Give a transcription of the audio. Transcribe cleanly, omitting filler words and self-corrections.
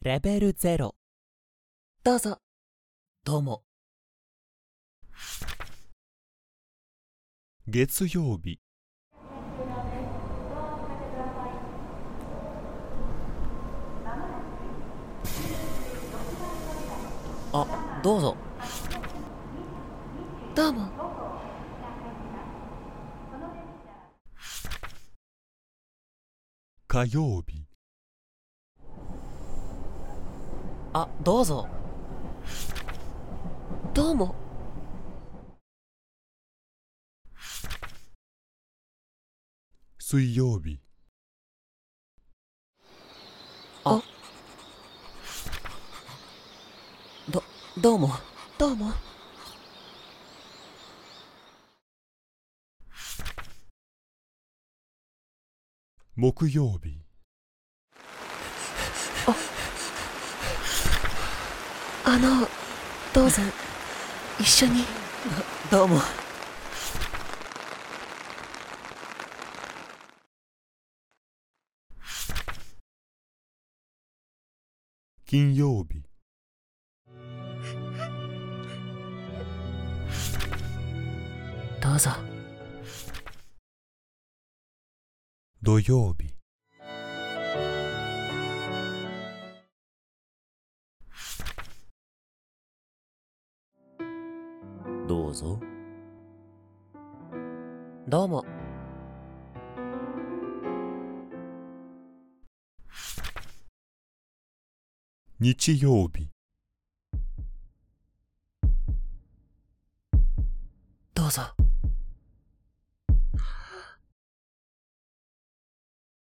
レベル0。 どうぞ。 どうも。 月曜日。 あ、どうぞ。 どうも。 火曜日。 あ、どうぞ。 どうも。 水曜日。 あ、どうも。 どうも。 木曜日。 どうぞ一緒に。 どうも。 金曜日。 どうぞ。 土曜日。 どうぞ。どうも。 日曜日。 どうぞ。